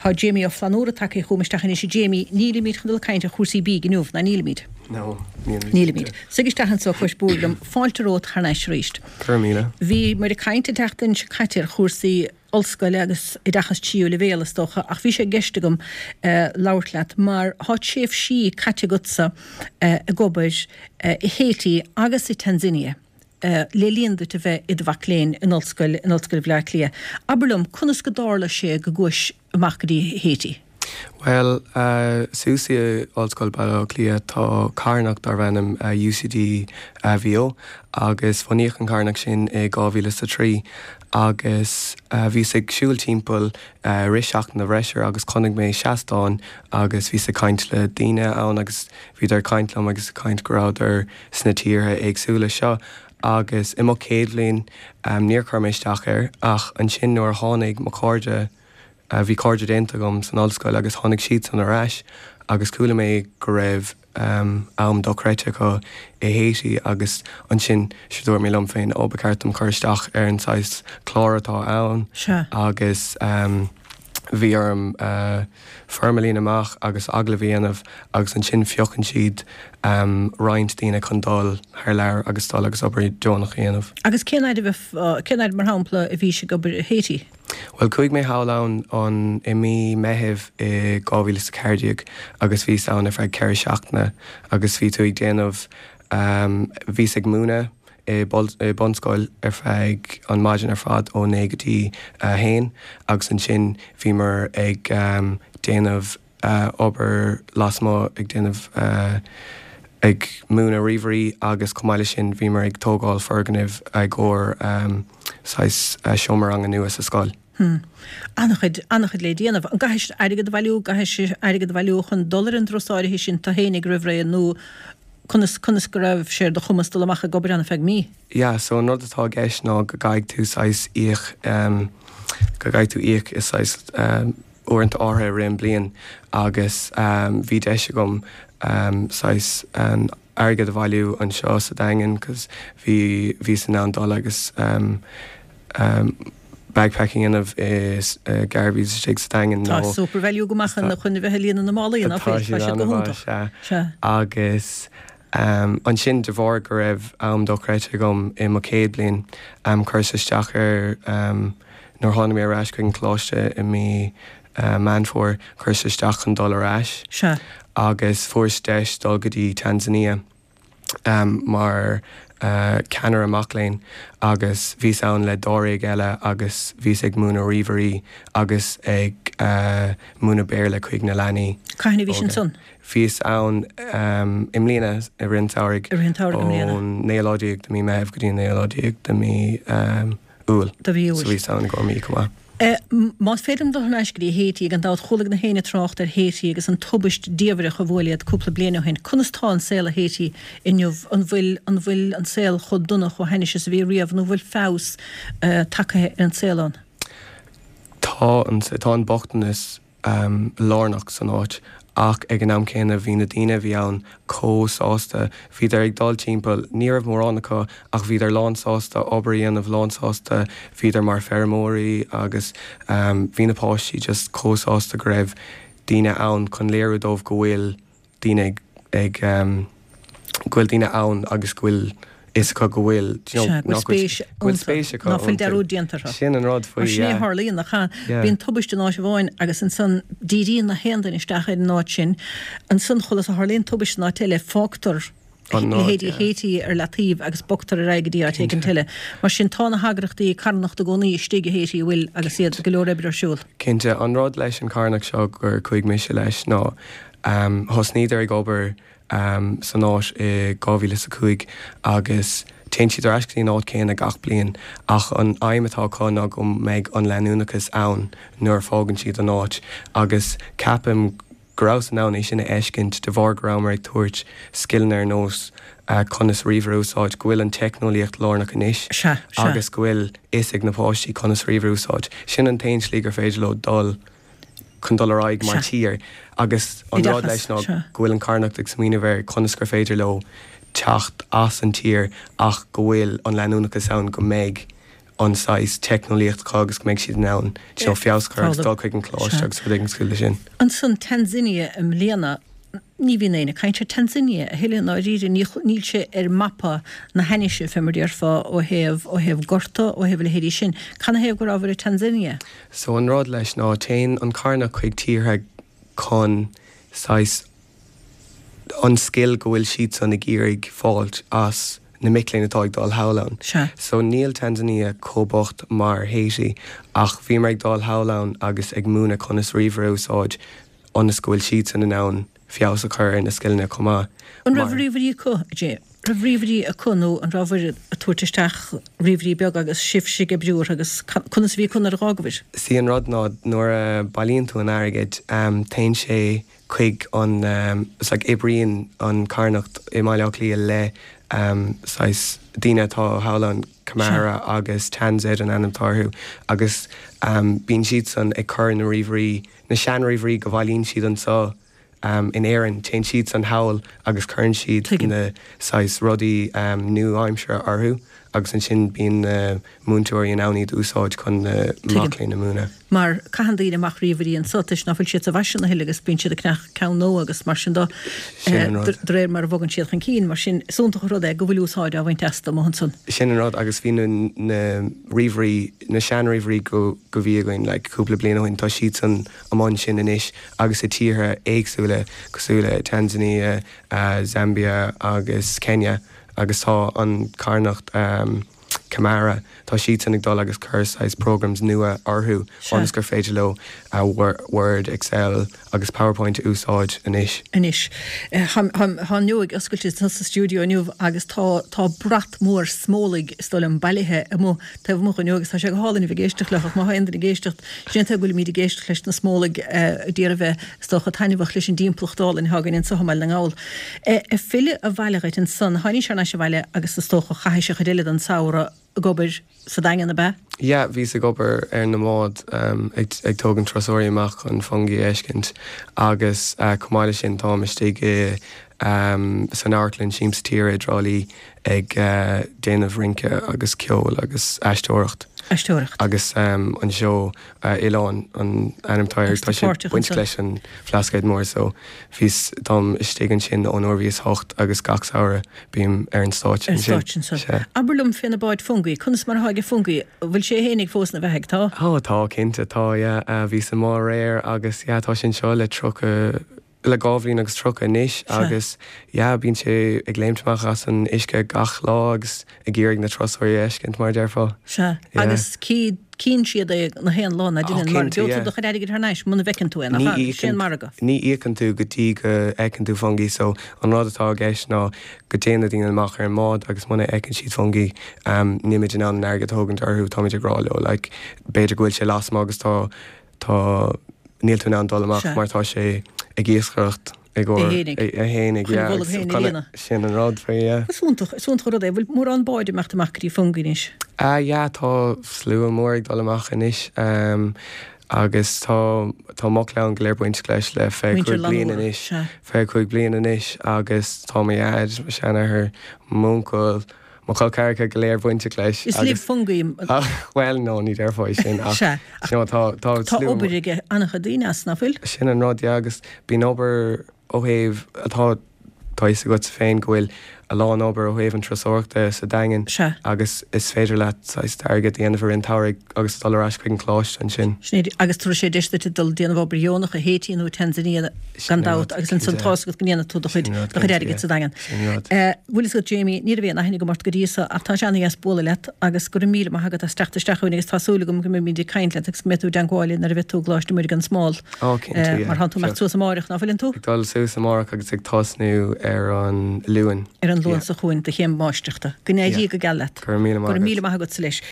Tá Jamie ó flanúra take chumisteach is Jamie nílimid chudul caiinte chusaí bí gnúh na nílimid. No, nílimid. Sigistechan so chuis búlam fáilterót charnéis ríist. Carmíle. Bhí mar a caiinte teachtain se caiitear chusaí olscoil agus I dachas tíú le bhéalastocha ach bhí sé geistegum láirlaat mar há séf sí caite gutsa a gobair I Haiti agus I Tanzania. Le líonú a bheith iad bhacléin in olscoil bhleir lia. Aberlum, chunas go dála sé go gúis amach go dtí Haiti? Well, Susie Oldschool Balo Clia tá Carnach dar bhenim UCD VO agus fanníoch an Carnach sin gáhíle sa trí agus bhí sig siúil timppel riseach na bhreisir agus connig mé seaán agus bhí sa caint le daine ann agus bhí ar caintlam agus caint goráidir sna títhe agsúla seo agus I mo céadlín níor chuméisteach ach an sin nuair tháinig mo cóide bhí cóide dénta gom san olscoil agus tháinig siad san aráis agus coolla mé go raibh am dochreite go I Haiti agus an sin siúir mé lom féin óbacartam chuirteach an sais chláratá ann agus bhí arm formalín amach agus aglavíanamh agus an sin fiochan siad roint daine chundal ar leir agus tal agus obair Jonach aanamh. Agus céanaid mar hampla a bhí se go Haiti? Well, chuig mé háláin an I mí mehibh I gáhíle sa Cardiac agus bhí saona feid ceir seachna agus bhí tú ag déanamh bhí sig múna bonscoil feig an maidin fad ó négadtí hain agus an sin bhí mar ag déanamh obair lasmó ag déanamh ag múna riomhairí agus comáile sin bhí mar ag tógáil ferganibh ag ggóir seomar an nuas a scáil. Annachid le déanamh an gaiis airigad bhailiú chun $1 an drosáir hí sin tá hénig rihra nó Cunas go raibh sér do chumastal amach a gobar anna feig mí? Ja, so nó atá gceis ná go gaig tú sais íoch go gaig tú íoch is sais orint áthe réim blian agus bhí deise gom sais an airgad a bhailiú an seo sa daingen cos bhí san andal agus backpacking inmh is garbhí sé sa daingen Tá super bhailiú gomachchan na chun bheith líana na málaí na fé agus an sin de bhór go raibh dochreite gom I mo céad blian chuirsasteach nóair tháinig mé arás go an chláiste I mí manfór chuirsasteach an dul arás agus fuairsteis dul go dtí Tanzania mar ceanar amach léinn agus bhí ann le dóraigh eile agus bhí ag múna riomhairí agus ag múna béir le chuig na leanaí. Caithna bhí sin son? Bhís ann imlíana I rintáirigh ón néalóideach do mí mehebh go dtí néalóideach do mí úil. Do bhí úil. So bhís ann go mí cumá. Más féidir do hneis go dtí Haiti an dád cholag na héine trácht ar Haiti agus an tubaist díomhre go bhiliad cúpla bliana hen. Cunas tá an saoil a Haiti inniuh an bhfuil an saoil chud duna chu heine is bhí riamh nó bhfuil fás take an saoilán. Tá an bochtan is lárnach san áit ach ag an am céine bhí na daine bhí ann cósásta bhí ag dal timppel níormh mórránacha ach bhí lánsásta obaíonmh lánsásta bhí mar fermóí agus bhí napáistí just cósásta go raibh daine ann chun léirú dómh go bhfuil daine ag ghuiil daine ann agus ghuiil is go bhfuil spéise ná fuil deú diantar sin an rád faoi sné Harlíon nach bhíon tubaiste ná bháin agus an san díríon na héan isteach an náid sin an san cholas a Harlíon tubaiste ná teile fágtar Haiti latíh agus bochtar a raigadí a an tiile mar sin tána hagrachtaí carnach do gcónaí stige Haiti bhfuil agus siad go leor ebre siúil. Cinnte an rád leis an carnach seo gur chuig mis leis ná thosníidir ag obair san áis I gáhíle sa chuig agus téintí ar eiscí náid céanna gach blion ach an aimimetá cána go méid an leúnachas ann nuair fágann siad an áit agus capim grás an ann é sinna eiscint de bhar grámar ag tuairt skillan ar nós conas riomhúsáid gohfuil an technolíocht lárnach inis agus gohfuil isig na páistí conas riomhúsáid sin an tain slí gur féidir le dul chun dul raig mar tír agus an rád leis ná gohfuil an carnach ag smína bhar conas gur féidir le teacht as an tír ach gohfuil an leúnachas ann go méid an sais technolíocht agus méid siad nán tí fioscar dá chuig an chláisteach sa an scoile sin. An san Tanzania léana ní bhí éine caiinte Tanzania a héile ná ríidir níl sé mappa na heise fimardíar fá ó heh gorta ó heh le héidir sin. Canna héh go ábhar Tanzania? So an rád leis ná téin an carna chuig títhe chun sais an skill go bhfuil siad san na gírig fáilt as na miléine atá ag dal Howlán. So níl Tanzania cóbocht mar Haiti ach bhí mar ag dal Howlán agus ag múna chun is riomhar úsáid an na scoil siad san na nán fios a chur in na skillne comá. An rahríomhí có dé. Rahríomhí a conú an ráhar a tuairteisteach riomhí beag agus sibh go breúir agus chunas bhí chun ar rágahir. Sí an rud ná nuair bailíonn tú an airgid tain sé chuig an ibríonn an carnacht I maileach lí le daine tá Howlán Camara agus Tanzid an anamtarthú agus bín siad san ag chur na riomhrí na seanríomhrí go bhailíonn siad an sá in éan te siad san hail agus chun siad na rudaí nu aimsere arthú agus an sin bíon múntúirí an áníd úsáid chun maclín na múna. Mar caihandaí amach riomhí an sotas náfuil siad a bhaisian na hiile agus bíon siad a cnach ceann nó agus mar sin dá réir mar bhagann siad an cín mar sin súnta chu rud go bhfuil úsáid a bhain testa mo san. Sin an rud agus bhí na riomhrí na seanríomhrí go bhí againn le cúpla bliana hain tá siad san amán sin inis agus i títhe éagsúla cosúla Tanzania, Zambia agus Kenya agus tá an carnacht Camara tá siad san ag dul agus churáis programs nua orthú agus gur féidir le Word, Excel agus PowerPoint úsáid inis. Inis. Tá nuig oscailte sa stúdio aniuh agus tá brat mór smólaigh stoilm bailithe mó taobh mo nugus tá sé go hálainn bhí géisteach lech má hainna géistecht sin tá bhfuil míad géisteach leis na smólaigh díar bheith stocha tainehah leis an díomplachtdáil in hagann in sohamáil na ngáil. Fille a bheileid an san haní sena se bhile agus sa stocha chaiise chudéile an saora gobar sa dagan na be? Ja, bhí sa gobar na mád ag tógan trasóirí amach an fungi éiscint agus cumáile sin táimiste san áirlinn síms tíir drálí ag déanamh rince agus ceol agus eistóireacht. Agus an seo Ián an animtáir tá sin buint leis an flascaid mór so bhís dom istégan sin ón orhíos hocht agus gach saoire bím ar an stáit sin. Aberlum finna báid fungi, chunas mar haige fungi, bhfuil sé hénig fós na bheith tá? Tá cinnte tá bhí sa má réir agus tá sin seo le trocha le gábhlín agus trocha níis agus bín sé ag léimteach as an isce gach lá agus ag ggéirigh na trasóirí éiscint mar dearfá. Se agus cín siad na héan lána duine mar beúta do charéidir thnéis muna bhecinn tú ina sin marga. Ní íchan tú gotí go ecinn tú fungi so an rád atá gceist ná go téanana daine amach ar mád agus muna ecinn siad fungi níimiid in an airgad thugann arthú táid agráló le beidir gohfuil sé lasm agus tá níl tú an dul amach mar tá sé ag gíoschracht ag hénig sin an rád fé. Súnta rud é bhfuil mór an báide meachtamachí funginis. Tá slú mór ag dul amach inis agus tá mo le an gléirbuint leis le fé chuig blian inis agus tá méad sena ar múncail má chail ceircha go léir buinte leis. Is líomh fungaí? Well nó ní dearfáid sin. Tá obairige annacha daoine as na fuil? Sin an rád agus bí obair ó héh atá táis a go féin gohfuil a lán obair ó héh an trasóachta sa dagan agus is féidir le agad dhéanamh an táir agus dorás chuig an chláist an sin. Snéad agus tú sé deiste dul déanamh obair Jónach a Haitiíonú Tanzania gandát agus an san tás go gníanana tú do chuid do churéige sa dagan. Bhfuil go Jamie ní bhíon nahinnig go mart go díosa a tá seanna as bóla le agus gur míle agad a streachtasteachúnig agus tásúla gom go míidir caiint le agus metú den gáilín ar bheith tú gláiste muir an smáil. Mar han tú meach tú samáireach na bhfuiln tú? Dal sú samáireach agus ag tasnú ar an luúin. Ar an luúin sa chuin de chéim máisteachta. Gnéidí go gallat. Gur míle agad sa leis.